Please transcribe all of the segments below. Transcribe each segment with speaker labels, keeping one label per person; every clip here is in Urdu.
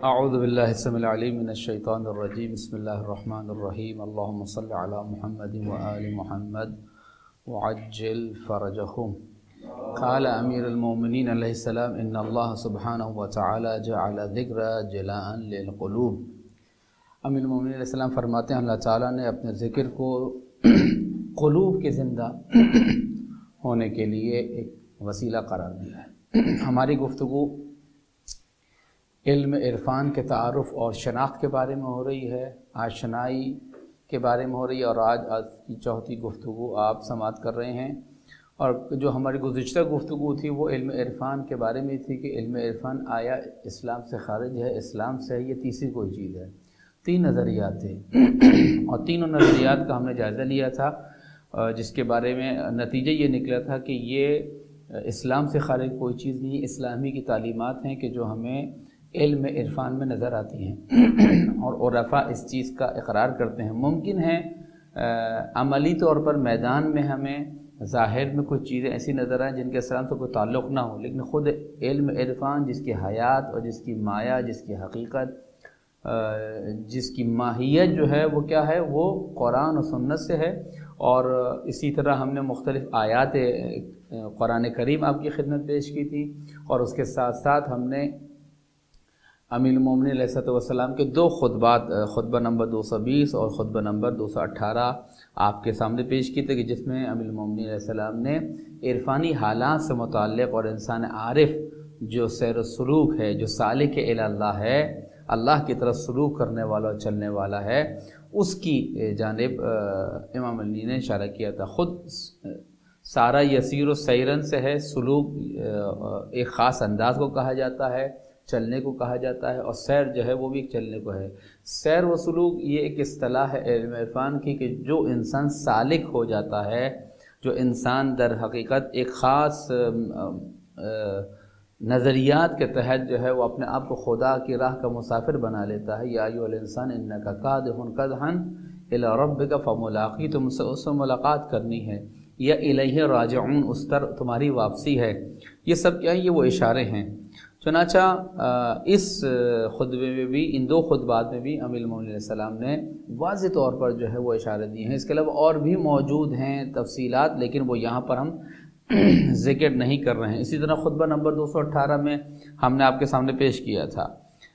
Speaker 1: اعوذ باللہ السمیع العلیم من الشیطان الرجیم بسم اللہ الرحمن الرحیم اللہم صل علی محمد وآل محمد وعجل فرجہم قال امیر المومنین علیہ السلام ان اللہ سبحانہ وتعالی جعل ذکر جلاء للقلوب۔ امیر المومنین علیہ السلام فرماتے ہیں اللہ تعالیٰ نے اپنے ذکر کو قلوب کے زندہ ہونے کے لیے ایک وسیلہ قرار دیا ہے۔ ہماری گفتگو علم عرفان کے تعارف اور شناخت کے بارے میں ہو رہی ہے، آشنائی کے بارے میں ہو رہی ہے، اور آج کی چوتھی گفتگو آپ سماعت کر رہے ہیں۔ اور جو ہماری گزشتہ گفتگو تھی وہ علم عرفان کے بارے میں تھی کہ علم عرفان آیا اسلام سے خارج ہے، اسلام سے ہے، یہ تیسری کوئی چیز ہے۔ تین نظریات تھے اور تینوں نظریات کا ہم نے جائزہ لیا تھا، جس کے بارے میں نتیجہ یہ نکلا تھا کہ یہ اسلام سے خارج کوئی چیز نہیں، اسلامی کی تعلیمات ہیں کہ جو ہمیں علم عرفان میں نظر آتی ہیں اور عرفاء اس چیز کا اقرار کرتے ہیں۔ ممکن ہے عملی طور پر میدان میں ہمیں ظاہر میں کچھ چیزیں ایسی نظر آئیں جن کے اسلام سے کوئی تعلق نہ ہو، لیکن خود علم عرفان جس کی حیات اور جس کی مایا، جس کی حقیقت، جس کی ماہیت جو ہے وہ کیا ہے، وہ قرآن و سنت سے ہے۔ اور اسی طرح ہم نے مختلف آیات قرآن کریم آپ کی خدمت پیش کی تھی، اور اس کے ساتھ ساتھ ہم نے امیر المومنین علیہ السلام کے دو خطبات، خطبہ نمبر 220 اور خطبہ نمبر 218 آپ کے سامنے پیش کی تھے کہ جس میں امیر المومنین علیہ السلام نے عرفانی حالات سے متعلق اور انسان عارف جو سیر و سلوک ہے، جو سالک الی اللہ ہے، اللہ کی طرف سلوک کرنے والا اور چلنے والا ہے، اس کی جانب امام علی نے اشارہ کیا تھا۔ خود سارا یسیر و سیرن سے ہے، سلوک ایک خاص انداز کو کہا جاتا ہے، چلنے کو کہا جاتا ہے، اور سیر جو ہے وہ بھی چلنے کو ہے۔ سیر و سلوک یہ ایک اصطلاح ہے علم عرفان کی کہ جو انسان سالک ہو جاتا ہے، جو انسان در حقیقت ایک خاص نظریات کے تحت جو ہے وہ اپنے آپ کو خدا کی راہ کا مسافر بنا لیتا ہے۔ یا ایھا الانسان انک کادح کدحا الی ربک فملاقی، تم سے اس سے ملاقات کرنی ہے، یا الیہ راجعون، اس طرف تمہاری واپسی ہے۔ یہ سب کیا ہے، یہ وہ اشارے ہیں۔ چنانچہ اس خطبے میں بھی، ان دو خطبات میں بھی امیر المومنین علیہ السلام نے واضح طور پر جو ہے وہ اشارے دیے ہیں۔ اس کے علاوہ اور بھی موجود ہیں تفصیلات، لیکن وہ یہاں پر ہم ذکر نہیں کر رہے ہیں۔ اسی طرح خطبہ نمبر 218 میں ہم نے آپ کے سامنے پیش کیا تھا۔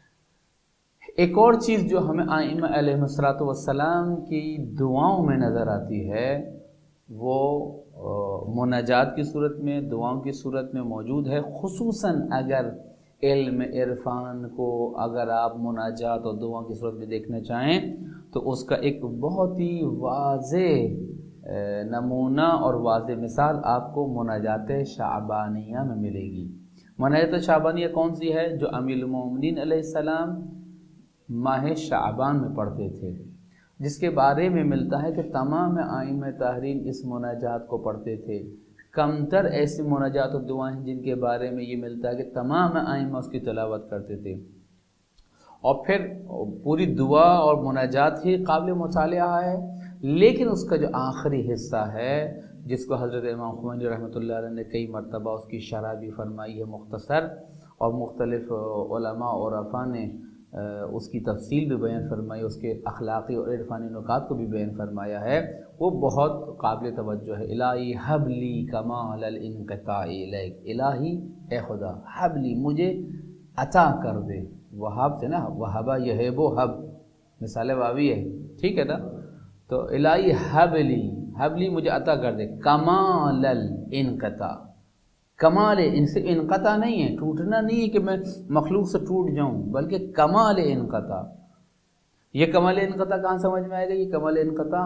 Speaker 1: ایک اور چیز جو ہمیں ائمہ علیہم السلام کی دعاؤں میں نظر آتی ہے وہ مناجات کی صورت میں، دعاؤں کی صورت میں موجود ہے۔ خصوصاً اگر علم عرفان کو اگر آپ مناجات اور دعاؤں کی صورت میں دیکھنا چاہیں تو اس کا ایک بہت ہی واضح نمونہ اور واضح مثال آپ کو مناجات شعبانیہ میں ملے گی۔ مناجات شعبانیہ کون سی ہے؟ جو امیر المومنین علیہ السلام ماہ شعبان میں پڑھتے تھے، جس کے بارے میں ملتا ہے کہ تمام ائمہ تحریر اس مناجات کو پڑھتے تھے۔ کم تر ایسی مناجات و دعائیں ہیں جن کے بارے میں یہ ملتا ہے کہ تمام ائمہ اس کی تلاوت کرتے تھے، اور پھر پوری دعا اور مناجات ہی قابل مطالعہ ہے، لیکن اس کا جو آخری حصہ ہے جس کو حضرت امام خمینی رحمۃ اللہ علیہ نے کئی مرتبہ اس کی شرح بھی فرمائی ہے مختصر، اور مختلف علماء اور عرفاء نے اس کی تفصیل بھی بیان فرمائی، اس کے اخلاقی اور عرفانی نکات کو بھی بیان فرمایا ہے، وہ بہت قابل توجہ ہے۔ الہی حب لی کمال الانقطاع الیک، الہی اے خدا، حب لی مجھے عطا کر دے، وہاب سے نا، وہبا یہب و حب مثال واوی ہے، ٹھیک ہے نا، تو الہی حب لی مجھے عطا کر دے کمال الانقطاع، کمال ان سے انقطاع نہیں ہے، ٹوٹنا نہیں ہے کہ میں مخلوق سے ٹوٹ جاؤں، بلکہ کمال انقطاع۔ یہ کمال انقطاع کہاں سمجھ میں آئے گا؟ یہ کمال انقطاع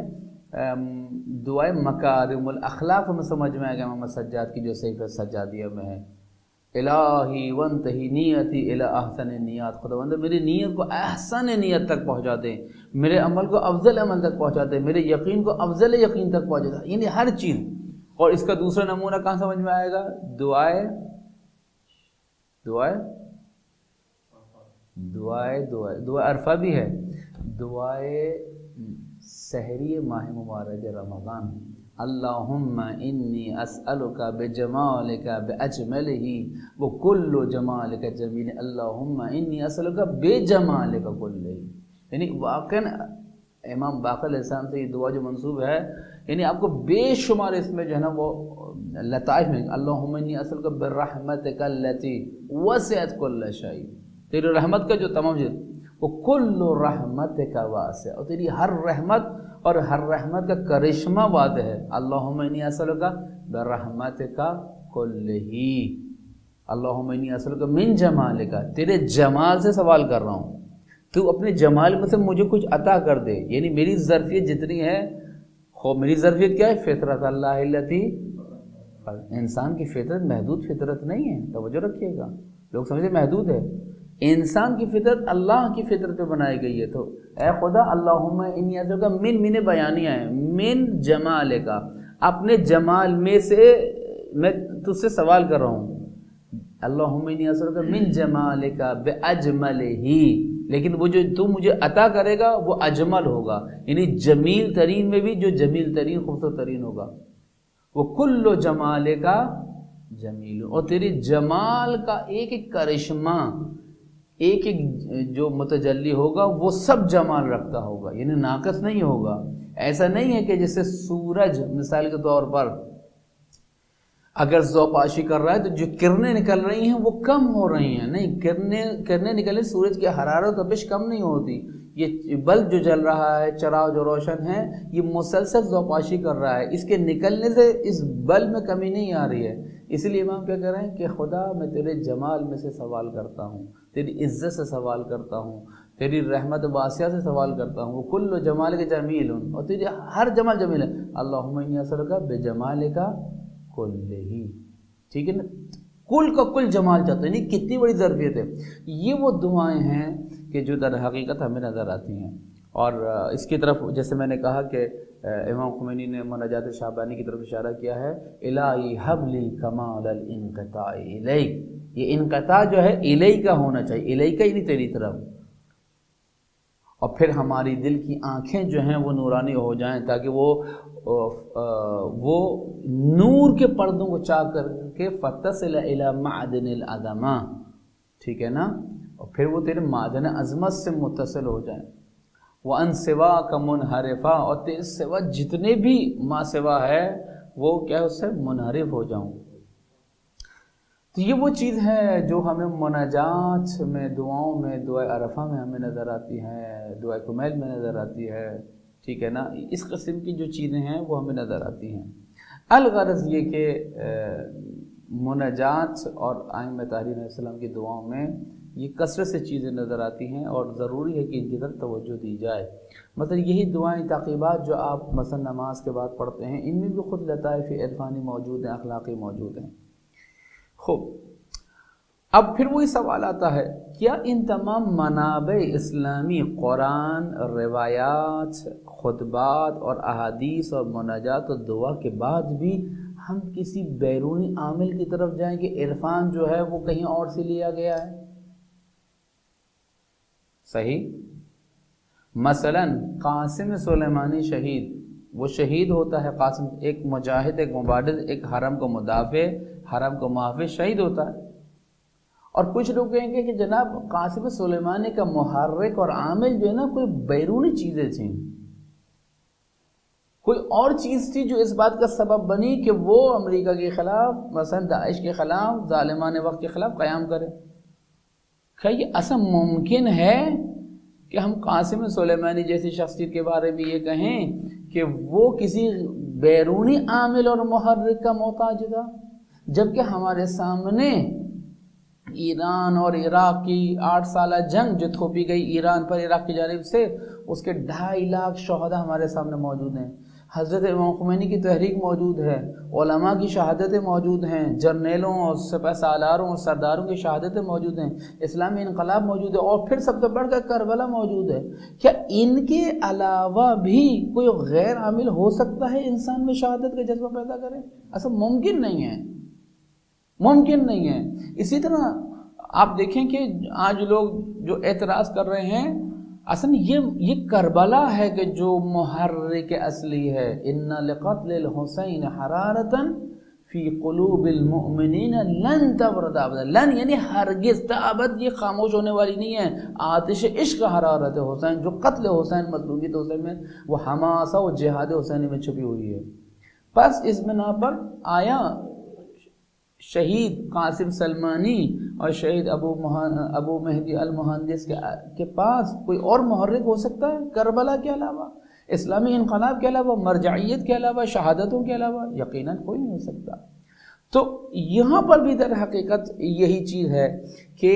Speaker 1: ہمیں دعائے مکارم الاخلاق میں سمجھ میں آئے گا، محمد سجاد کی جو صحیفہ سجادیہ میں ہے، الہی وانتہی نیتی الی احسن النیات، خداوند میری نیت کو احسن نیت تک پہنچا دے، میرے عمل کو افضل عمل تک پہنچا دے، میرے یقین کو افضل یقین تک پہنچا دے، یعنی ہر چیز۔ اور اس کا دوسرا نمونہ کہاں سمجھ میں آئے گا؟ دعائے عرفہ بھی ہے، دعائے سحری ماہ مبارک رمضان، अल्लाहुम्मा इन्नी अस्अलुका बिजमालिका बिअजमलिही व कुल्लु जमालिका जमील अल्लाहुम्मा इन्नी अस्अलुका बिजमालिका कुल्लिही। यानी वाकई इमाम बाक़र अलैहिस्सलाम से ये दुआ जो मंसूब है, यानी आपको बेशुमार इसमें जो है ना वो लताइफ में, अल्लाहुम्मा इन्नी अस्अलुका बिर्रहमतिका अल्लती वसिअत कुल्ल शै, तेरी रहमत का जो तमाम चीज़, वो कुल्लु रहमतिका वासिअ, और तेरी हर रहमत और हर रहमत का करिश्मा वाद है। अल्लाहुम्मा इन्नी अस्अलुका बिर्रहमतिका कुल्लिही, अल्लाहुम्मा इन्नी अस्अलुका मिन जमालिका, तेरे जमाल से सवाल कर रहा हूँ, तू अपने जमाल में से मुझे कुछ अता कर दे। यानी मेरी ज़र्फ़ियत जितनी है, मेरी ज़र्फ़ियत क्या है? फ़ितरत अल्लाह लती, इंसान की फ़ितरत महदूद फ़ितरत नहीं है, तवज्जो रखिएगा, लोग समझे महदूद है। इंसान की फ़ितरत अल्लाह की फ़ितरत पे बनाई गई है। तो ऐ खुदा अल्लाहुम्मा इन्नी अस्अलुका मिन, मिन बयानिया है, मिन जमालिका, अपने जमाल में से मैं तुझसे सवाल कर रहा हूँ। अल्लाहुम्मा इन्नी अस्अलुका मिन जमालिका बिअजमलिही, लेकिन वो जो तू मुझे अता करेगा वो अजमल होगा, यानी जमील तरीन में भी जो जमील तरीन खूबसूरत तरीन होगा। वो कुल्लो जमाले का जमील, और तेरे जमाल का एक एक करिश्मा, एक एक जो मुतजल्ली होगा वो सब जमाल रखता होगा, यानी नाकस नहीं होगा। ऐसा नहीं है कि जैसे सूरज मिसाल के तौर पर अगर ज़ौपाशी कर रहा है तो जो किरणें निकल रही हैं वो कम हो रही हैं, नहीं, किरणें निकले, सूरज की हरारत तपिश कम नहीं होती। ये बल्ब जो जल रहा है, चराग जो रोशन है, ये मुसलसल ज़ौपाशी कर रहा है, इसके निकलने से इस बल्ब में कमी नहीं आ रही है। इसलिए इमाम क्या कह रहे हैं कि खुदा मैं तेरे जमाल में से सवाल करता हूँ, तेरी इज़्ज़त से सवाल करता हूँ, तेरी रहमत वासिया से सवाल करता हूँ। वो कुल्लु जमाल के जमील, और तेरी हर जमाल जमील है। अल्लाहुम्मा इन्नी अस्अलुका बेजमालिका कुल्लिही, ठीक है ना, कुल का कुल जमाल चाहते हैं, नहीं कितनी बड़ी ज़रूरत है। ये वो दुआएं हैं कि जो दर हकीकत हमें नज़र आती हैं। और इसकी तरफ जैसे मैंने कहा कि इमाम खुमैनी ने मुनाजात शाबानी की तरफ इशारा किया है, इलाही हबली कमाल इनक़ता इलैक, ये इनक़ता जो है इलैक का होना चाहिए, इलैक ही नहीं तेरी तरफ। और फिर हमारी दिल की आँखें जो हैं वो नूरानी हो जाएं, ताकि वो नूर के पर्दों को चाह करके फतसिल इला मादिनिल अज़मा, ठीक है ना, और फिर वो तेरे मादन अज़मत से मुत्तसिल हो जाए। वो अन सिवा का मुनहरिफा, और तेरे सिवा जितने भी माँ सिवा है वो क्या है उससे मुनहरिफ हो जाऊं। तो ये वो चीज़ है जो हमें मुनाजात में, दुआओं में, दुआ अरफा में हमें नज़र आती है, दुआ कुमैल में नज़र आती है, ठीक है ना। इस किस्म की जो चीज़ें हैं वो हमें नज़र आती हैं। अलगरज़ ये कि मुनाजात और आइम्मा तारीख़ अलैहिस्सलाम की दुआओं में ये कसरत से चीज़ें नज़र आती हैं, और ज़रूरी है कि इनकी तरफ तवज्जो दी जाए। मतलब यही दुआएं ताक़ीबात जो आप मसलन नमाज के बाद पढ़ते हैं, इनमें भी ख़ुद लताइफ़ इरफ़ानी मौजूद हैं, अखलाक़ी मौजूद हैं। खूब, अब फिर वही सवाल आता है, क्या इन तमाम मनाबे इस्लामी कुरान, रिवायात, खुतबात और अहादीस और मुनाजात और दुआ के बाद भी हम किसी बैरूनी आमिल की तरफ जाएं कि इरफान जो है वो कहीं और से लिया गया है? सही। मसलन कासिम सुलेमानी शहीद, वो शहीद होता है, कासिम एक मुजाहिद, एक मुबारिज़, एक हरम को मुदाफ़े, हरम को मुहाफ़िज़ शहीद होता है। और कुछ लोग कहेंगे कि जनाब कासिम सुलेमानी का मुहर्रिक और आमिल जो है ना कोई बैरूनी चीज़ें थी, कोई और चीज़ थी जो इस बात का सबब बनी कि वो अमेरिका के ख़िलाफ़, मसलन दाइश के ख़िलाफ़, ज़ालिमाने वक्त के ख़िलाफ़ क़याम करे। क्या ये ऐसा मुमकिन है कि हम कासिम सुलेमानी जैसी शख्सियत के बारे में ये कहें कि वो किसी बैरूनी आमिल और मुहर्रिक का मोहताज था, जबकि हमारे सामने ईरान और इराक़ की 8 साल जंग जो थोपी गई ईरान पर इराक़ की जानिब से, उसके 2.5 लाख शहदा हमारे सामने मौजूद हैं। हज़रत इमाम खुमैनी की तहरीक मौजूद है, उलमा की शहादतें मौजूद हैं, जर्नेलों और सिपह सालारों और सरदारों की शहादतें मौजूद हैं, इस्लामी इनकलाब मौजूद है, और फिर सबसे बढ़कर करबला मौजूद है। क्या इनके अलावा भी कोई गैर आमिल हो सकता है इंसान में शहादत का जज्बा पैदा करे? ऐसा मुमकिन नहीं है, मुमकिन नहीं है। इसी तरह आप देखें कि आज लोग जो एतराज़ कर रहे हैं اصل یہ کربلا ہے کہ جو محرک اصلی ہے. ان لقتل الحسین حرارتا فی قلوب المؤمنین لن تبرد ابدا. لن یعنی ہرگز، ابد یہ خاموش ہونے والی نہیں ہے. آتش عشق حرارت حسین، جو قتل حسین مظلومیت حسین میں، وہ حماسہ و جہاد حسینی میں چھپی ہوئی ہے. پس اس بنا پر آیا شہید قاسم سلمانی اور شہید ابو مہدی المہندس کے پاس کوئی اور محرک ہو سکتا ہے کربلا کے علاوہ، اسلامی انقلاب کے علاوہ، مرجعیت کے علاوہ، شہادتوں کے علاوہ؟ یقیناً کوئی نہیں ہو سکتا. تو یہاں پر بھی در حقیقت یہی چیز ہے کہ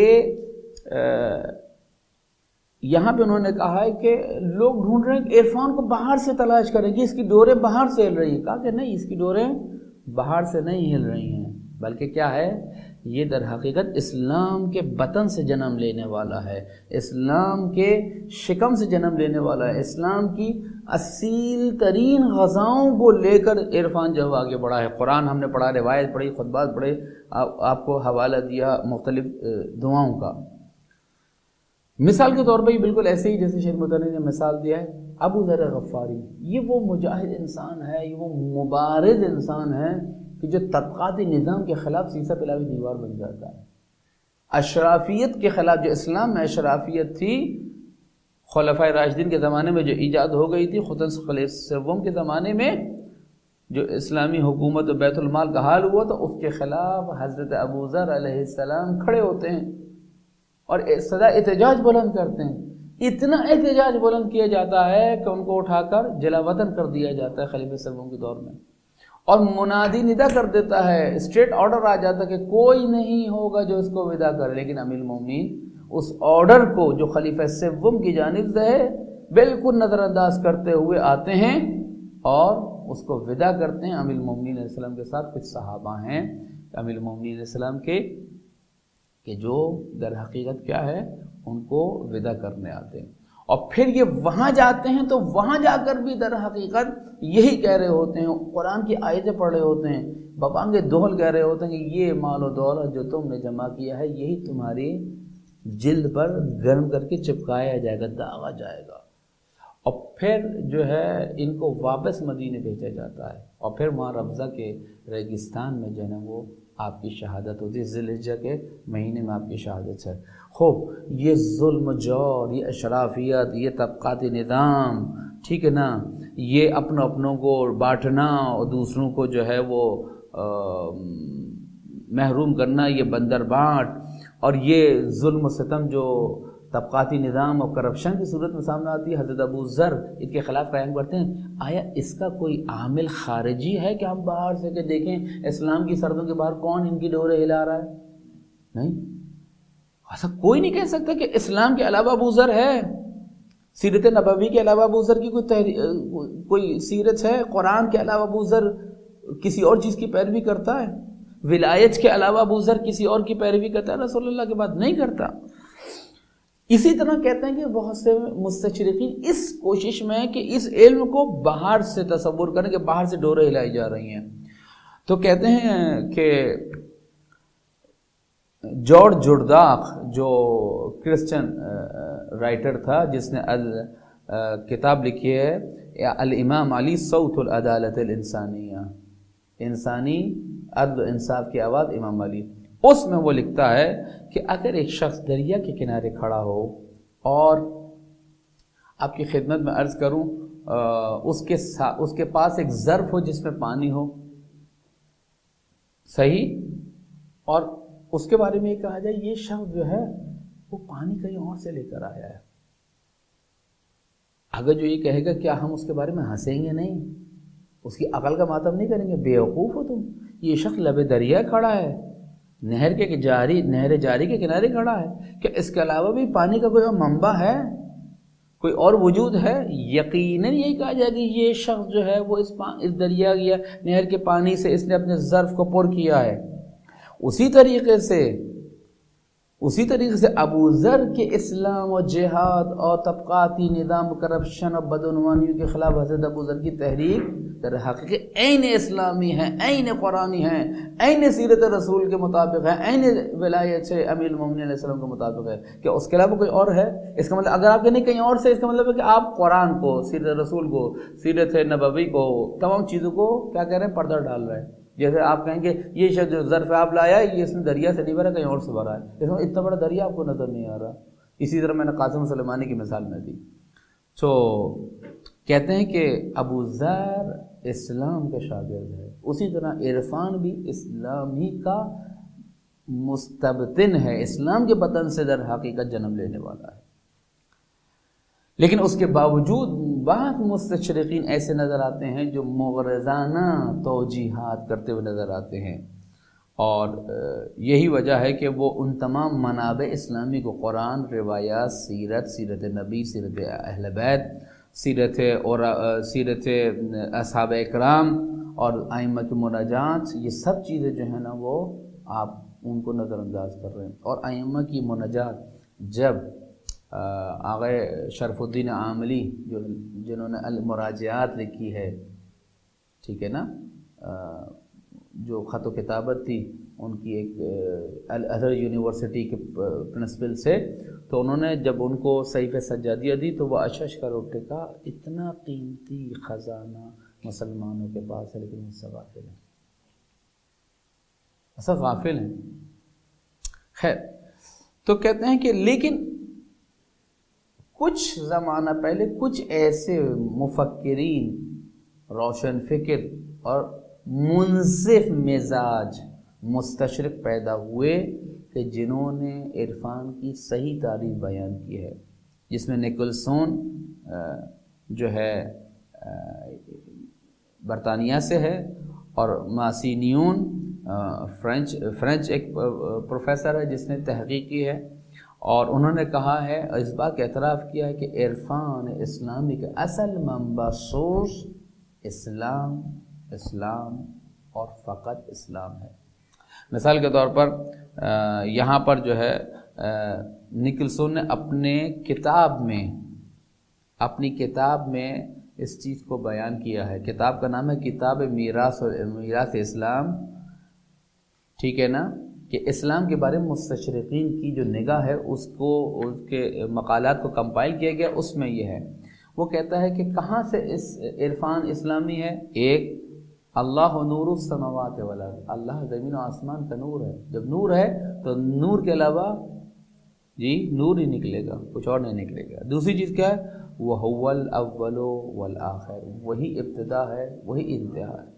Speaker 1: یہاں پہ انہوں نے کہا ہے کہ لوگ ڈھونڈ رہے ہیں کہ عرفان کو باہر سے تلاش کریں گے، اس کی ڈوریں باہر سے ہل رہی ہیں. کہا کہ نہیں، اس کی ڈوریں باہر سے نہیں ہل رہی ہیں، بلکہ کیا ہے، یہ در حقیقت اسلام کے بطن سے جنم لینے والا ہے، اسلام کے شکم سے جنم لینے والا ہے. اسلام کی اصیل ترین غذاؤں کو لے کر عرفان جو آگے بڑھا ہے. قرآن ہم نے پڑھا، روایت پڑھی، خطبات پڑھے، آپ کو حوالہ دیا مختلف دعاؤں کا. مثال کے طور پہ یہ بالکل ایسے ہی جیسے شیخ متنی نے مثال دیا ہے، ابو ذر غفاری، یہ وہ مجاہد انسان ہے، یہ وہ مبارز انسان ہے کہ جو طبقاتی نظام کے خلاف سیسہ پلاوی دیوار بن جاتا ہے. اشرافیت کے خلاف، جو اسلام میں اشرافیت تھی خلفائے راشدین کے زمانے میں جو ایجاد ہو گئی تھی، خطن خلیفہ سوم کے زمانے میں جو اسلامی حکومت و بیت المال کا حال ہوا، تو اس کے خلاف حضرت ابو ذر علیہ السلام کھڑے ہوتے ہیں اور صدا احتجاج بلند کرتے ہیں. اتنا احتجاج بلند کیا جاتا ہے کہ ان کو اٹھا کر جلا وطن کر دیا جاتا ہے خلیفہ سوم کے دور میں، اور منادی ندا کر دیتا ہے، اسٹیٹ آرڈر آ جاتا ہے کہ کوئی نہیں ہوگا جو اس کو ودا کرے. لیکن امیر المومنین اس آرڈر کو جو خلیفہ سوم کی جانب سے ہے بالکل نظر انداز کرتے ہوئے آتے ہیں اور اس کو ودا کرتے ہیں. امیر المومنین علیہ السلام کے ساتھ کچھ صحابہ ہیں امیر المومنین علیہ السلام کے کہ جو در حقیقت کیا ہے، ان کو ودا کرنے آتے ہیں. اور پھر یہ وہاں جاتے ہیں تو وہاں جا کر بھی در حقیقت یہی کہہ رہے ہوتے ہیں، قرآن کی آیتیں پڑھ رہے ہوتے ہیں، ببانگ دہل کہہ رہے ہوتے ہیں کہ یہ مال و دولت جو تم نے جمع کیا ہے یہی تمہاری جلد پر گرم کر کے چپکایا جائے گا، داغا جائے گا. اور پھر جو ہے ان کو واپس مدینے بھیجا جاتا ہے، اور پھر وہاں ربضہ کے ریگستان میں جو ہے نا وہ آپ کی شہادت ہوتی ہے. ذی الحجہ کے مہینے میں آپ کی شہادت ہے. خوب، یہ ظلم جور، یہ اشرافیت، یہ طبقاتی نظام، ٹھیک ہے نا، یہ اپنوں کو بانٹنا اور دوسروں کو جو ہے وہ محروم کرنا، یہ بندر بانٹ، اور یہ ظلم و ستم جو طبقاتی نظام اور کرپشن کی صورت میں سامنے آتی ہے، حضرت ابو ذر ان کے خلاف قائم کرتے ہیں. آیا اس کا کوئی عامل خارجی ہے کہ ہم باہر سے کہ دیکھیں اسلام کی سرحدوں کے باہر کون ان کی ڈوریں ہلا رہا ہے؟ نہیں، ایسا کوئی نہیں کہہ سکتا کہ اسلام کے علاوہ ابو ذر ہے، سیرت نبوی کے علاوہ ابو ذر کی کوئی سیرت ہے، قرآن کے علاوہ ابو ذر کسی اور چیز کی پیروی کرتا ہے، ولایت کے علاوہ ابو ذر کسی اور کی پیروی کرتا ہے، رسول اللہ کے بعد نہیں کرتا. اسی طرح کہتے ہیں کہ بہت سے مستشرقین اس کوشش میں کہ اس علم کو باہر سے تصور کریں کہ باہر سے ڈوریں ہلائی جا رہی ہیں، تو کہتے ہیں کہ جارج جرداق جو کرسچن رائٹر تھا جس نے کتاب لکھی ہے الامام علی صوت العدالت الانسانیہ، انسانی عدل و انصاف کی آواز امام علی، اس میں وہ لکھتا ہے کہ اگر ایک شخص دریا کے کنارے کھڑا ہو اور آپ کی خدمت میں عرض کروں اس کے پاس ایک ظرف ہو جس میں پانی ہو، صحیح، اور اس کے بارے میں یہ کہا جائے یہ شخص جو ہے وہ پانی کہیں اور سے لے کر آیا ہے، اگر جو یہ کہے گا کیا ہم اس کے بارے میں ہنسیں گے؟ نہیں، اس کی عقل کا ماتم نہیں کریں گے، بیوقوف ہو تم، یہ شخص لب دریا کھڑا ہے، نہر جاری کے کنارے کھڑا ہے، کہ اس کے علاوہ بھی پانی کا کوئی اور منبع ہے، کوئی اور وجود ہے؟ یقیناً یہی کہا جائے کہ یہ شخص جو ہے وہ اس دریا یا نہر کے پانی سے اس نے اپنے ظرف کو پر کیا ہے. اسی طریقے سے اسی طریقے سے ابو ذر کے اسلام اور جہاد اور طبقاتی نظام، کرپشن اور بدعنوانیوں کے خلاف حضرت ابو ذر کی تحریک در حقیقت عین اسلامی ہے، عین قرآنی ہے، عین سیرت رسول کے مطابق ہے، عین ولایت سے امیر المومنین علیہ السلام کے مطابق ہے۔ کیا اس کے علاوہ کوئی اور ہے؟ اس کا مطلب اگر آپ کہیں کہیں اور سے، اس کا مطلب ہے کہ آپ قرآن کو، سیرت رسول کو، سیرت نبوی کو، تمام چیزوں کو کیا کہہ رہے ہیں؟ پردہ ڈال رہے ہیں۔ جیسے آپ کہیں گے یہ شخص جو ظرف آپ لایا ہے یہ اس نے دریا سے نہیں بھرا، کہیں اور سے بھرا ہے، اس میں اتنا بڑا دریا آپ کو نظر نہیں آ رہا۔ اسی طرح میں نے قاسم سلیمانی کی مثال میں دی۔ تو کہتے ہیں کہ ابو ذر اسلام کے شاگرد ہے، اسی طرح عرفان بھی اسلام ہی کا مستبطن ہے، اسلام کے بطن سے در حقیقت جنم لینے والا ہے۔ لیکن اس کے باوجود بعض مستشرقین ایسے نظر آتے ہیں جو مغرضانہ توجیحات کرتے ہوئے نظر آتے ہیں، اور یہی وجہ ہے کہ وہ ان تمام منابع اسلامی کو، قرآن، روایات، سیرت، سیرت نبی، سیرت اہل بیت، سیرت اصحاب اکرام اور ائمہ کی مناجات، یہ سب چیزیں جو ہیں نا وہ آپ ان کو نظر انداز کر رہے ہیں۔ اور ائمہ کی مناجات جب آغا شرف الدین عاملی جنہوں نے المراجعات لکھی ہے، ٹھیک ہے نا، جو خط و کتابت تھی ان کی ایک الازہر یونیورسٹی کے پرنسپل سے، تو انہوں نے جب ان کو صحیفہ سجادیہ دی تو وہ اشش کر اٹھے، کہا اتنا قیمتی خزانہ مسلمانوں کے پاس ہے لیکن اس سے غافل ہیں، ایسا غافل ہیں۔ خیر، تو کہتے ہیں کہ لیکن کچھ زمانہ پہلے کچھ ایسے مفکرین، روشن فکر اور منصف مزاج مستشرق پیدا ہوئے کہ جنہوں نے عرفان کی صحیح تعریف بیان کی ہے، جس میں نکلسون جو ہے برطانیہ سے ہے، اور ماسینیون فرینچ ایک پروفیسر ہے جس نے تحقیق کی ہے، اور انہوں نے کہا ہے، اس بات کا اعتراف کیا ہے کہ عرفان اسلامی کا اصل منبع سورس اسلام اور فقط اسلام ہے۔ مثال کے طور پر یہاں پر جو ہے نکلسون نے اپنی کتاب میں اس چیز کو بیان کیا ہے۔ کتاب کا نام ہے کتاب میراث اسلام، ٹھیک ہے نا، کہ اسلام کے بارے میں مستشرقین کی جو نگاہ ہے اس کے مقالات کو کمپائل کیا گیا، اس میں یہ ہے، وہ کہتا ہے کہ کہاں سے اس عرفان اسلامی ہے؟ ایک، اللہ نور السماوات والارض، اللہ زمین و آسمان کا نور ہے، جب نور ہے تو نور کے علاوہ نور ہی نکلے گا، کچھ اور نہیں نکلے گا۔ دوسری چیز کیا ہے؟ وَهُوَ الْأَوَّلُ وَالْآخِرُ، وہی ابتدا ہے وہی انتہا ہے،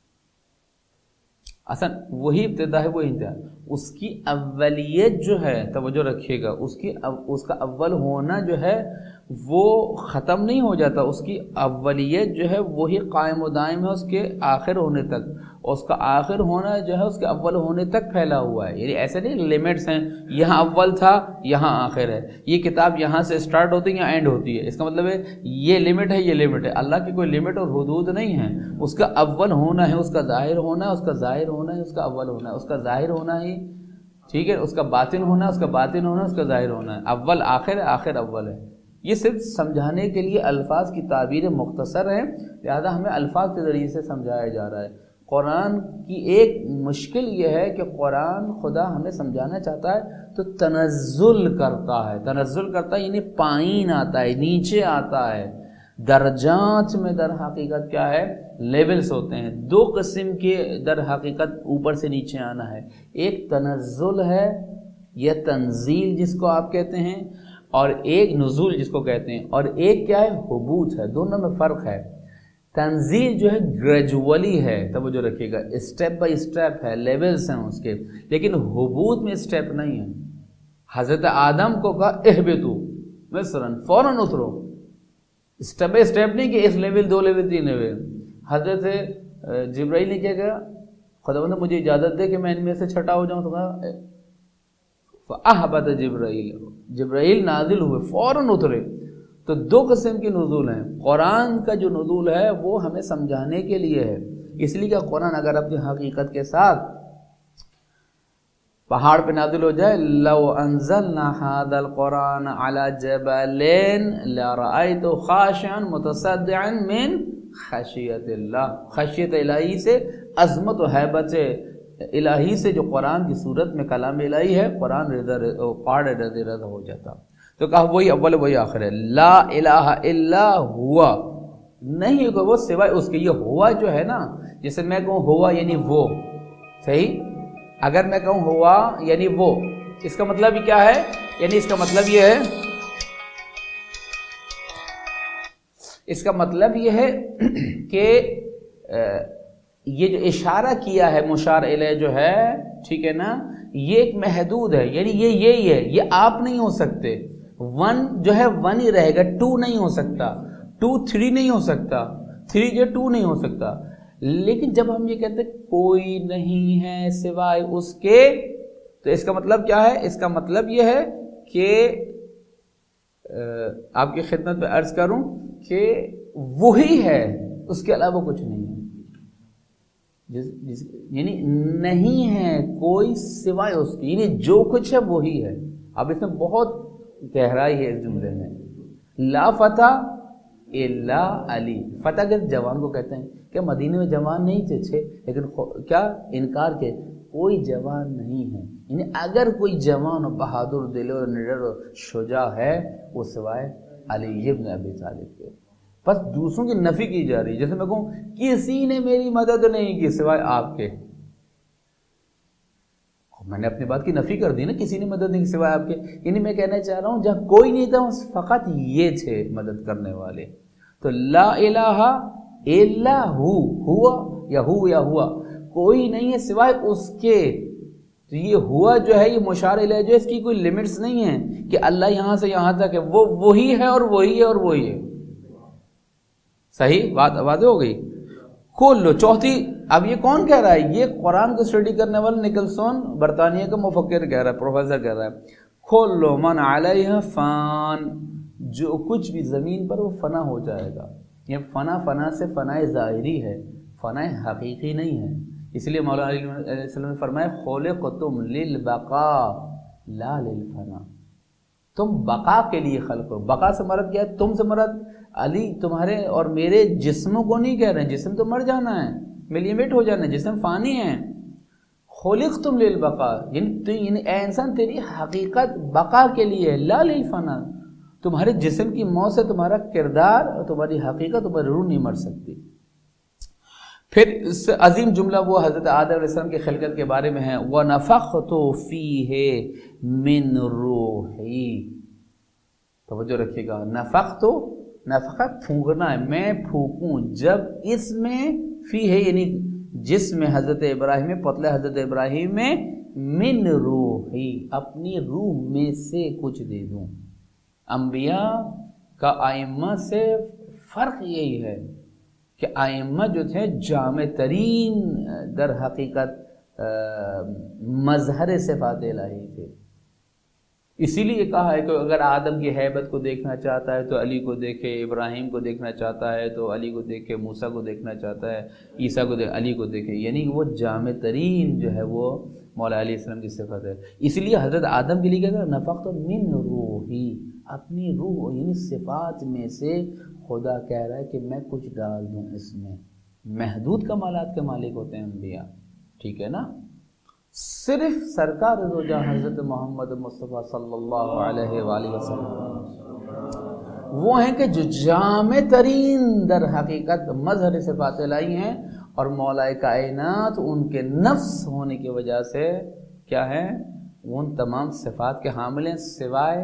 Speaker 1: اصل وہی ابتدا ہے وہی انتہا۔ اس کی اولیت جو ہے، توجہ رکھیے گا، اس کا اول ہونا جو ہے وہ ختم نہیں ہو جاتا، اس کی اولیت جو ہے وہی قائم و دائم ہے اس کے آخر ہونے تک، اور اس کا آخر ہونا جو ہے اس کے اول ہونے تک پھیلا ہوا ہے۔ یعنی ایسے نہیں لمٹس ہیں، یہاں اول تھا یہاں آخر ہے، یہ کتاب یہاں سے سٹارٹ ہوتی ہے یہاں اینڈ ہوتی ہے، اس کا مطلب ہے یہ لمٹ ہے یہ لمٹ ہے۔ اللہ کی کوئی لمٹ اور حدود نہیں ہے، اس کا اول ہونا ہے، اس کا ظاہر ہونا ہے، اس کا ظاہر ہونا ہے، اس کا اول ہونا ہے، اس کا ظاہر ہونا ہی، ٹھیک ہے، اس کا باطن ہونا ہے، اس کا باطن ہونا ہے، اس کا ظاہر ہونا ہے، اول آخر ہے، آخر اول ہے۔ یہ صرف سمجھانے کے لیے الفاظ کی تعبیر مختصر ہیں، لہذا ہمیں الفاظ کے ذریعے سے سمجھایا جا رہا ہے۔ قرآن کی ایک مشکل یہ ہے کہ قرآن خدا ہمیں سمجھانا چاہتا ہے تو تنزل کرتا ہے یعنی پائین آتا ہے، نیچے آتا ہے، درجات میں در حقیقت کیا ہے؟ لیولز ہوتے ہیں، دو قسم کے در حقیقت اوپر سے نیچے آنا ہے، ایک تنزل ہے یا تنزیل جس کو آپ کہتے ہیں، اور ایک نزول جس کو کہتے ہیں، اور ایک کیا ہے؟ حبوط ہے، دونوں میں فرق ہے۔ تنزیل جو ہے گریجولی ہے، توجہ رکھیے گا، اسٹیپ بائی اسٹیپ ہے، لیولز ہیں اس کے، لیکن حبوط میں اسٹیپ نہیں ہے۔ حضرت آدم کو کہا اہبطوا مصرا، فوراً اترو، اسٹیپ بائی اسٹیپ نہیں کہ اس لیول، دو لیول، تین لیول۔ حضرت جبرائیل نے کیا کہا؟ خداوند مجھے اجازت دے کہ میں ان میں سے چھٹا ہو جاؤں، تو کہا فَأَهْبَطَ جبرائیل نازل ہوئے، فوراً اترے۔ تو دو قسم کے نزول ہیں، قرآن کا جو نزول ہے وہ ہمیں سمجھانے کے لیے ہے، اس لیے کہ قرآن اگر اپنی حقیقت کے ساتھ پہاڑ پہ نازل ہو جائے، لو انزلنا هذا القرآن على جبل لرأيته خاشعا متصدعا من خشیت اللہ، خشیت الہی سے، عظمت و حیبت الہی سے جو قرآن کی صورت میں کلام الہی ہے، قرآن پہاڑ رد ہو جاتا۔ تو کہا وہی اول وہی آخر ہے، لا الہ الا ہوا، نہیں کہ وہ سوائے اس کے۔ یہ ہوا جو ہے نا، جیسے میں کہوں ہوا یعنی وہ، صحیح؟ اگر میں کہوں ہوا یعنی وہ، اس کا مطلب کیا ہے؟ یعنی اس کا مطلب یہ ہے، اس کا مطلب یہ ہے کہ یہ جو اشارہ کیا ہے مشار الیہ جو ہے، ٹھیک ہے نا، یہ ایک محدود ہے، یعنی یہ یہی ہے، یہ آپ نہیں ہو سکتے۔ ون جو ہے ون ہی رہے گا، ٹو نہیں ہو سکتا، ٹو تھری نہیں ہو سکتا، تھری جو ٹو نہیں ہو سکتا۔ لیکن جب ہم یہ کہتے ہیں کوئی نہیں ہے سوائے اس کے، تو اس کا مطلب کیا ہے؟ اس کا مطلب یہ ہے کہ آپ کی خدمت میں عرض کروں کہ وہی ہے، اس کے علاوہ کچھ نہیں ہے، یعنی نہیں ہے کوئی سوائے اس کے، یعنی جو کچھ ہے وہی ہے۔ اب اس میں بہت گہرائی ہے اس جملے میں۔ لا فتح الا علی، فتح کے جوان کو کہتے ہیں کہ مدینے میں جوان نہیں تھے، لیکن کیا انکار کے کوئی جوان نہیں ہے، یعنی اگر کوئی جوان اور بہادر دل اور نڈر اور شجاع ہے وہ سوائے علی ابن ابی طالب کے۔ بس دوسروں کی نفی کی جا رہی ہے، جیسے میں کہوں کسی نے میری مدد نہیں کی سوائے آپ کے، میں نے اپنی بات کی نفی کر دی نا، کسی نے مدد نہیں کی سوائے آپ کے، یعنی میں کہنا چاہ رہا ہوں جہاں کوئی نہیں تھا فقط یہ تھے مدد کرنے والے۔ تو لا الہ الا ہو، ہوا یا ہوا، کوئی نہیں ہے سوائے اس کے۔ تو یہ ہوا جو ہے، یہ مشار الیہ جو ہے، اس کی کوئی لیمٹس نہیں ہے کہ اللہ یہاں سے یہاں تک ہے، وہ وہی ہے اور وہی ہے اور وہی ہے۔ صحیح بات واضح ہو گئی؟ کھول چوتھی، اب یہ کون کہہ رہا ہے؟ یہ قرآن کو اسٹڈی کرنے والا نکلسون برطانیہ کا مفکر کہہ رہا ہے، پروفیسر کہہ رہا ہے، کھول لو من علیہ فان، جو کچھ بھی زمین پر وہ فنا ہو جائے گا۔ یہ فنا سے فنا ظاہری ہے، فنا حقیقی نہیں ہے۔ اس لیے مولانا علی علیہ السلام نے فرمایا خلقتم للبقاء لا للفنا، تم بقا کے لیے خلق ہو۔ بقا سے مراد کیا ہے؟ تم سے مراد علی تمہارے اور میرے جسموں کو نہیں کہہ رہے ہیں، جسم تو مر جانا ہے، ملیمیٹ ہو جانا ہے، جسم فانی ہے۔ خلقتم للبقاء، یعنی اے انسان تیری حقیقت بقا کے لیے، لا للفنا، تمہارے جسم کی موت سے تمہارا کردار اور تمہاری حقیقت، تمہاری روح نہیں مر سکتی۔ پھر اس عظیم جملہ وہ حضرت آدم علیہ السلام کی خلقت کے بارے میں ہے، وَنَفَخْتُ فِيهِ مِن رُوحِي، توجہ رکھیے گا، نفخت پھونکنا ہے، میں پھونکوں، جب اس میں فی ہے یعنی جس میں حضرت ابراہیم میں، پتلے حضرت ابراہیم میں، من روحی، اپنی روح میں سے کچھ دے دوں۔ انبیاء کا ائمہ سے فرق یہی ہے کہ ائمہ جو تھے جامع ترین در حقیقت مظہر صفات الہی تھے۔ اسی لیے کہا ہے کہ اگر آدم کی ہیبت کو دیکھنا چاہتا ہے تو علی کو دیکھے، ابراہیم کو دیکھنا چاہتا ہے تو علی کو دیکھے، موسیٰ کو دیکھنا چاہتا ہے عیسیٰ کو علی کو دیکھے، یعنی وہ جامع ترین جو ہے وہ مولا علیہ السلام کی صفت ہے۔ اس لیے حضرت آدم کے لیے کہتا ہے نفخت من روحی، اپنی روح یعنی صفات میں سے خدا کہہ رہا ہے کہ میں کچھ ڈال دوں اس میں۔ محدود کمالات کے مالک ہوتے ہیں انبیاء، ٹھیک ہے نا؟ صرف سرکار دو جہاں حضرت محمد مصطفیٰ صلی اللہ علیہ وآلہ وسلم وہ ہیں کہ جو جامع ترین در حقیقت مظہر صفات الہی ہیں، اور مولا کائنات ان کے نفس ہونے کی وجہ سے کیا ہیں؟ ان تمام صفات کے حامل ہیں، سوائے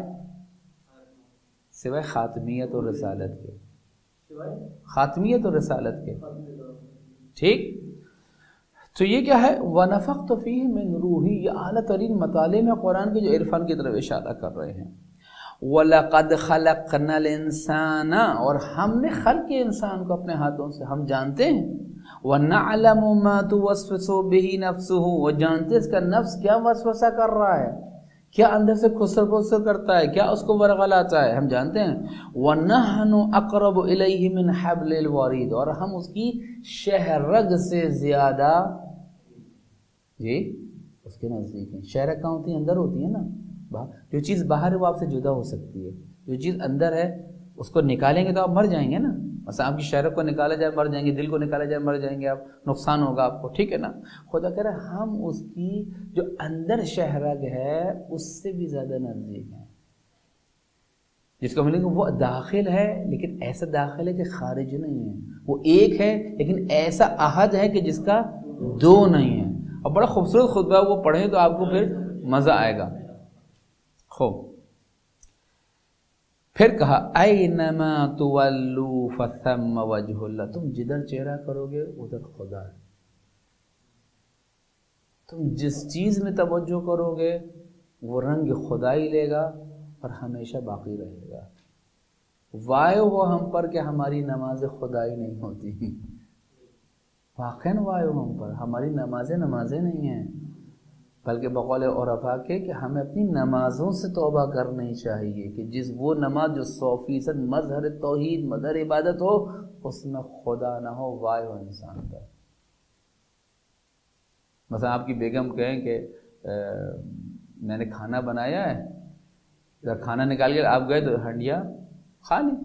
Speaker 1: خاتمیت اور رسالت کے، خاتمیت اور رسالت کے، ٹھیک؟ تو یہ کیا ہے؟ وَنَفَخْتُ فِيهِ مِن رُوحِي، یہ اعلیٰ ترین مطالعے میں قرآن کے جو عرفان کی طرف اشارہ کر رہے ہیں۔ وَلَقَدْ خَلَقْنَا الْإِنسَانَ، اور ہم نے خلق انسان کو اپنے ہاتھوں سے، ہم جانتے ہیں۔ وَنَعْلَمُ مَا تُوَسْوِسُ بِهِ نَفْسُهُ، وہ جانتے اس کا نفس کیا وسوسہ کر رہا ہے، کیا اندر سے خسر پسر کرتا ہے، کیا اس کو ورغلاتا ہے، ہم جانتے ہیں۔ وَنَحْنُ أَقْرَبُ إِلَيْهِ مِنْ حَبْلِ الْوَرِيدِ، اور ہم اس کی شہرگ سے زیادہ، جی اس کے نزدیک ہیں. شہرہ کہاں ہوتی ہیں؟ اندر ہوتی ہیں نا. جو چیز باہر ہے وہ آپ سے جدا ہو سکتی ہے، جو چیز اندر ہے اس کو نکالیں گے تو آپ مر جائیں گے نا. مثلا آپ کی شہرت کو نکالا جائے مر جائیں گے، دل کو نکالا جائے مر جائیں گے آپ، نقصان ہوگا آپ کو، ٹھیک ہے نا. خدا کہہ رہا ہے ہم اس کی جو اندر شہرگ ہے اس سے بھی زیادہ نزدیک ہیں. جس کو ملیں گے وہ داخل ہے لیکن ایسا داخل ہے کہ خارج نہیں ہے، وہ ایک ہے لیکن ایسا احد ہے کہ جس کا دو نہیں ہے. اور بڑا خوبصورت خطبہ وہ پڑھیں تو آپ کو پھر مزہ آئے گا. خوب پھر کہا اینما تولوا فثم وجہ اللہ، تم جدھر چہرہ کرو گے ادھر خدا ہے. تم جس چیز میں توجہ کرو گے وہ رنگ خدائی لے گا اور ہمیشہ باقی رہے گا. وائے ہو ہم پر کہ ہماری نماز خدائی نہیں ہوتی، واقعاً وائے ہو ہم پر، ہماری نمازیں نہیں ہیں، بلکہ بقول عرفا کے کہ ہمیں اپنی نمازوں سے توبہ کرنی چاہیے کہ جس وہ نماز جو 100% مظہر توحید مظہر عبادت ہو اس میں خدا نہ ہو، وائے ہو انسان کا. مثلا آپ کی بیگم کہیں کہ میں نے کھانا بنایا ہے، اگر کھانا نکال کے آپ گئے تو ہنڈیا کھا لی.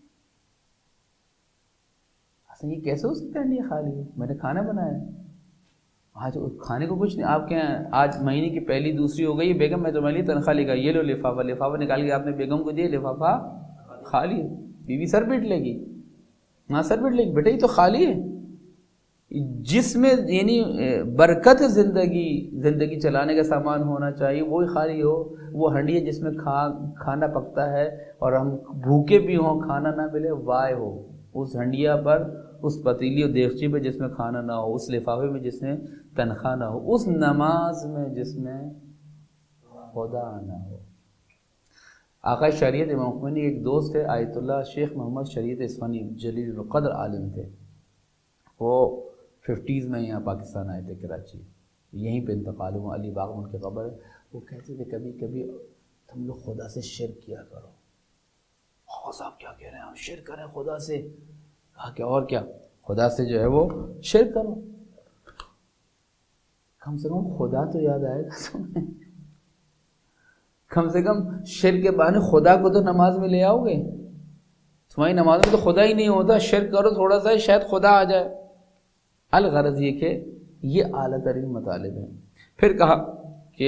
Speaker 1: اصل یہ کیسے ہو سکتا ہے ہنڈیا کھا لی؟ میں نے کھانا بنایا ہے. آج کھانے کو کچھ نہیں، آپ کے آج مہینے کی پہلی دوسری ہو گئی، بیگم میں تمہارے لیے تنخواہ لے گا، یہ لو لفافہ. لفافہ نکال کے آپ نے بیگم کو دیا، لفافہ کھا لی. بیوی سر پیٹ لے گی، ہاں سر پیٹ لے گی، بیٹا یہ تو خالی ہے. جس میں یعنی برکت زندگی چلانے کا سامان ہونا چاہیے وہی خالی ہو. وہ ہنڈی ہے جس میں کھانا پکتا ہے اور ہم بھوکے بھی ہوں کھانا نہ ملے، وائے ہو اس ہنڈیا پر، اس پتیلی اور دیگچی پہ جس میں کھانا نہ ہو، اس لفافے میں جس میں تنخواہ نہ ہو، اس نماز میں جس میں خدا نہ ہو. آقا شریعت امام خمینی ایک دوست تھے آیت اللہ شیخ محمد شریعت اصفہانی، جلیل القدر عالم تھے. وہ 50s میں یہاں پاکستان آئے تھے کراچی، یہیں پہ انتقال ہوا، علی باغ میں ان کی قبر ہے. وہ کہتے تھے کبھی کبھی تم لوگ خدا سے شرک کیا کرو. صاحب کیا کہہ رہے ہیں، ہم شرک کریں خدا سے؟ کہا کہ اور کیا، خدا سے جو ہے وہ شرک کرو. کم سے کم خدا تو یاد آئے گا تمہیں، کم سے کم شرک کے بہانے خدا کو تو نماز میں لے آؤ گے. تمہاری نماز میں تو خدا ہی نہیں ہوتا، شرک کرو تھوڑا سا شاید خدا آ جائے. الغرض یہ کہ یہ اعلیٰ ترین مطالب ہیں. پھر کہا کہ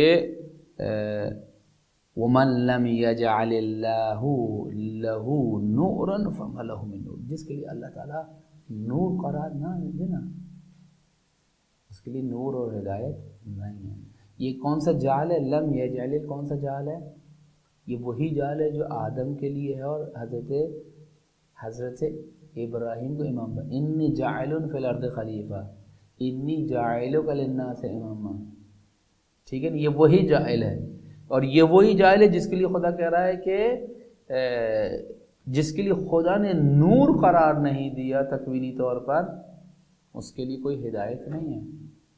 Speaker 1: وَمَن لَّمْ يَجْعَلِ اللَّهُ لَهُ نُورًا فَمَا لَهُ مِن نُور، جس کے لیے اللہ تعالیٰ نور قرار نہ دے نا، اس کے لیے نور اور ہدایت نہیں ہے. یہ کون سا جعل ہے؟ لم یجعل، کون سا جعل ہے؟ یہ وہی جعل ہے جو آدم کے لیے ہے اور حضرت ابراہیم کو امام بنا. انی جاعل فی الارض خلیفہ، انی جاعلک للناس اماما. ٹھیک ہے نا، یہ وہی جاعل ہے، اور یہ وہی جاعل ہے جس کے لیے خدا کہہ رہا ہے کہ جس کے لیے خدا نے نور قرار نہیں دیا تکوینی طور پر، اس کے لیے کوئی ہدایت نہیں ہے.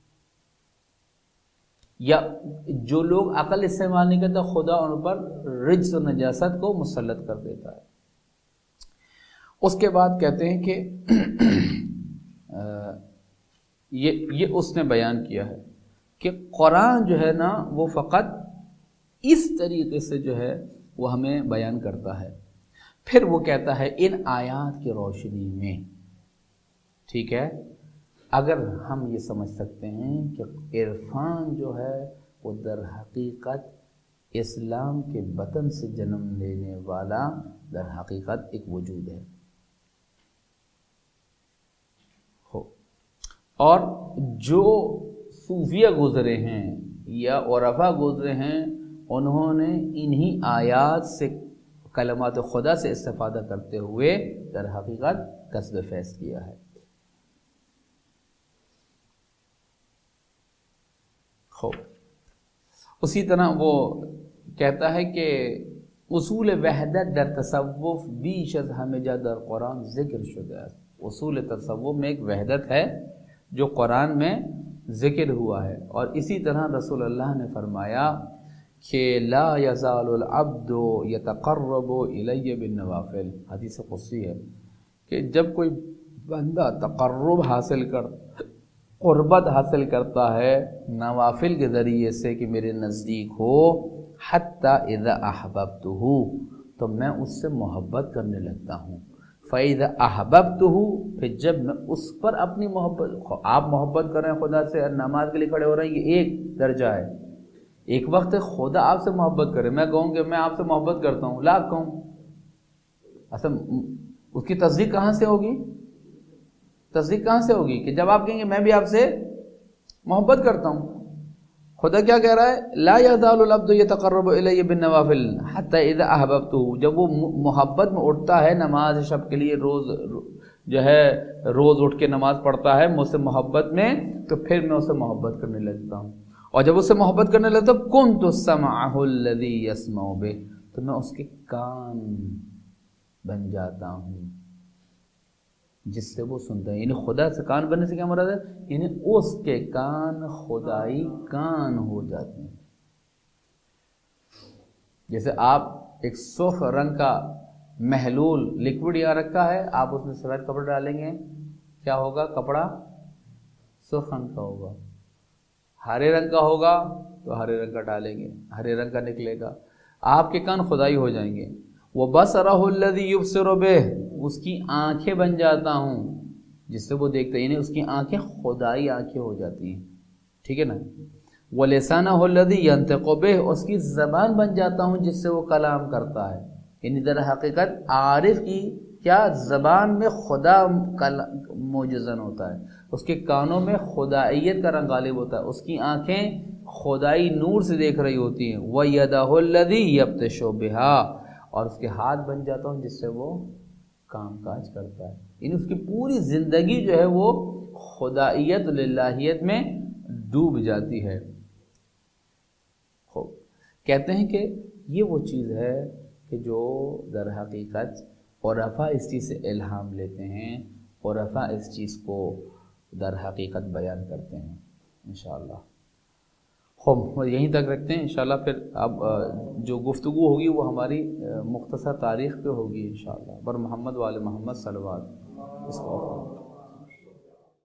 Speaker 1: یا جو لوگ عقل استعمال نہیں کرتا خدا ان پر رجس و نجاست کو مسلط کر دیتا ہے. اس کے بعد کہتے ہیں کہ یہ اس نے بیان کیا ہے کہ قرآن جو ہے نا وہ فقط اس طریقے سے جو ہے وہ ہمیں بیان کرتا ہے. پھر وہ کہتا ہے ان آیات کی روشنی میں، ٹھیک ہے، اگر ہم یہ سمجھ سکتے ہیں کہ عرفان جو ہے وہ در حقیقت اسلام کے بطن سے جنم لینے والا در حقیقت ایک وجود ہے، اور جو صوفیہ گزرے ہیں یا عرفا گزرے ہیں انہوں نے انہی آیات سے کلمات خدا سے استفادہ کرتے ہوئے در حقیقت کسب فیض کیا ہے. اسی طرح وہ کہتا ہے کہ اصول وحدت در تصوف بیش از همه جا در قرآن ذکر شده است. اصول تصوف میں ایک وحدت ہے جو قرآن میں ذکر ہوا ہے. اور اسی طرح رسول اللہ نے فرمایا کہ لا یزال العبد یتقرب الی بالنوافل، حدیث قدسی ہے کہ جب کوئی بندہ تقرب حاصل قربت حاصل کرتا ہے نوافل کے ذریعے سے کہ میرے نزدیک ہو، حتی اذا احببتہ، تو میں اس سے محبت کرنے لگتا ہوں، فَإِذَا أَحْبَبْتُهُ، پھر جب میں اس پر اپنی محبت، آپ محبت کر رہے ہیں خدا سے، نماز کے لیے کھڑے ہو رہے ہیں، یہ ایک درجہ ہے، ایک وقت خدا آپ سے محبت کرے، میں کہوں کہ میں آپ سے محبت کرتا ہوں، لاکھ کہوں، اصل اس کی تصدیق کہاں سے ہوگی؟ تصدیق کہاں سے ہوگی؟ کہ جب آپ کہیں گے میں بھی آپ سے محبت کرتا ہوں۔ خدا کیا کہہ رہا ہے؟ لا يزال العبد يتقرب الی بالنوافل حتی اذا احببتہ، جب وہ محبت میں اٹھتا ہے نماز شب کے لیے، روز جو ہے روز اٹھ کے نماز پڑھتا ہے مجھ سے محبت میں، تو پھر میں اسے محبت کرنے لگتا ہوں، اور جب اس سے محبت کرنے لگتا ہوں كنت سمعه الذي يسمع به، تو میں اس کے کان بن جاتا ہوں جس سے وہ سنتا ہے۔ یعنی خدا سے کان بننے سے کیا مراد ہے؟ یعنی اس کے کان خدائی کان ہو جاتے ہیں۔ جیسے آپ ایک سرخ رنگ کا محلول لکوڈ یہاں رکھا ہے، آپ اس میں سفید کپڑا ڈالیں گے، کیا ہوگا؟ کپڑا سرخ رنگ کا ہوگا۔ ہرے رنگ کا ہوگا تو ہرے رنگ کا ڈالیں گے، ہرے رنگ کا نکلے گا۔ آپ کے کان خدائی ہو جائیں گے۔ وَبَصَرَهُ الَّذِي يُبْصِرُ بِهِ، اس کی آنکھیں بن جاتا ہوں جس سے وہ دیکھتا ہے، یعنی اس کی آنکھیں خدائی آنکھیں ہو جاتی ہیں، ٹھیک ہے نا؟ وَلِسَانَهُ الَّذِي يَنْطِقُ بِهِ، اس کی زبان بن جاتا ہوں جس سے وہ کلام کرتا ہے۔ یعنی در حقیقت عارف کی کیا زبان میں خدا موجزن ہوتا ہے، اس کے کانوں میں خدائیت کا رنگ غالب ہوتا ہے، اس کی آنکھیں خدائی نور سے دیکھ رہی ہوتی ہیں۔ وَيَدَهُ الَّذِي يَبْطِشُ بِهَا، اور اس کے ہاتھ بن جاتا ہوں جس سے وہ کام کاج کرتا ہے۔ یعنی اس کی پوری زندگی جو ہے وہ خدائیت للہیت میں ڈوب جاتی ہے۔ خوب کہتے ہیں کہ یہ وہ چیز ہے کہ جو در حقیقت عرفا اس چیز سے الہام لیتے ہیں، عرفا اس چیز کو در حقیقت بیان کرتے ہیں انشاءاللہ۔ خوب یہیں تک رکھتے ہیں انشاءاللہ، پھر اب جو گفتگو ہوگی وہ ہماری مختصر تاریخ پہ ہوگی انشاءاللہ، پر محمد وآل محمد صلوات اس کو